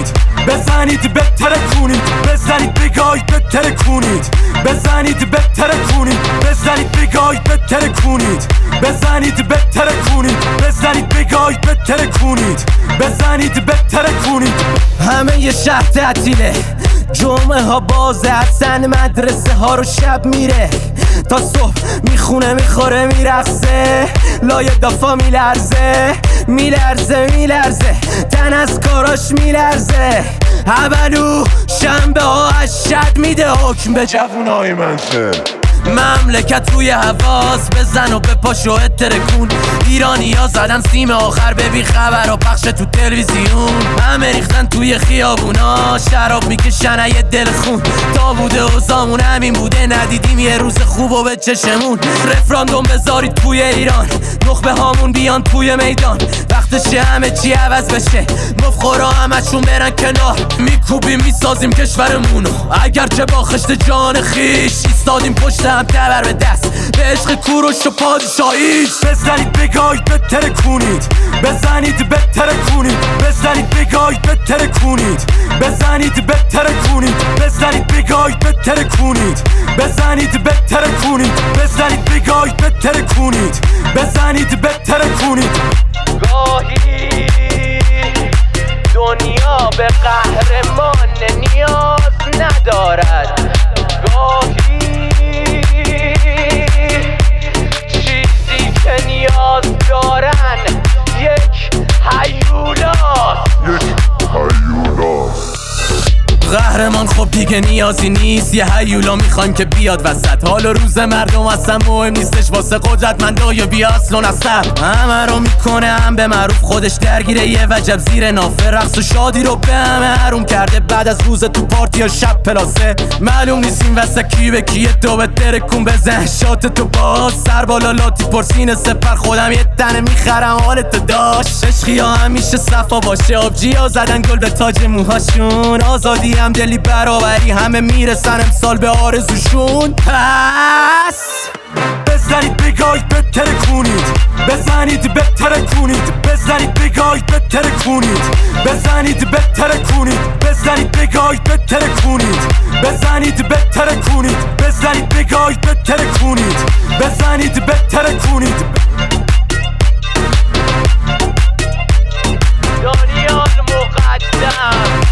کنید بزنید بهتره کنید بزنید بگاید بهتره کنید بزنید بهتره کنید بزنید بگاید بهتره کنید بزنید بهتره کنید بزنید بگاید بهتره کنید بزنید بهتره کنید همه یه شهر تعطیله جمعه ها بازه حسن مدرسه ها رو شب میره تا صبح میخونه میخوره میرقصه لای دافا میلرزه میلرزه میلرزه تن از کاراش میلرزه اولو شنبه ها از شد میده حکم به جوونای منطقه مملکت روی حواس بزن و بپاش و اترکون ایرانی ها زدن سیم آخر ببین خبر و پخش تو تلویزیون همه ریختن توی خیابونا شراب میکشن یه دل خون تا بوده و زامون همین بوده ندیدیم یه روز خوب و به چشمون رفراندوم بذارید توی ایران نخبه هامون بیان توی میدان وقتشه همه چی عوض بشه مفخورا همشون برن کنار میکوبیم میسازیم کشورمونو اگرچه با خشت جان خیش ایستادیم پشت هم تبر به دست به عشق کوروش و پادشاهیش بزنید بگاید بهتره کنید بزنید بهتره کنید بزنید بگاید بهتره کنید بزنید بهتره کنید بزنید بگاید بهتره کنید بزنید بهتره کنید بزنید بگاید بهتره کنید بزنید بهتره کنید گاهی دنیا به قهرمان نیاز ندارد گاهی چیزی که نیاز دارن یک هیولاست قهرمان خب دیگه نیازی نیست یه هیولا میخوایم که بیاد وسط حال روز مردم اصلا مهم نیستش واسه قدرتمندای بی اصل و نسب همه رو میکنه هم به معروف خودش درگیره یه وجب زیر نافه رقص و شادی رو به همه حروم کرده بعد از روز تو پارتی یا شب پلاسه معلوم نیست این وسط کی به کیه تو به ترکون بزن شات تو باز سر بالا لاتی پرسین سپر خودم یه تنه میخرم حالتو داشت عشقی ها همیشه صفا باشه آبجی ها زدن گل به تاج موهاشون آزادی هم دلی برابری همه میرسن امسال به آرزوشون پس بزنید بگاید بهتره کنید بزنید بهتره کنید بزنید بگاید بهتره کنید بزنید بهتره کنید بزنید بگاید بهتره کنید بزنید بهتره کنید بزنید بگاید بهتره کنید بزنید بهتره کنید دانیال مقدم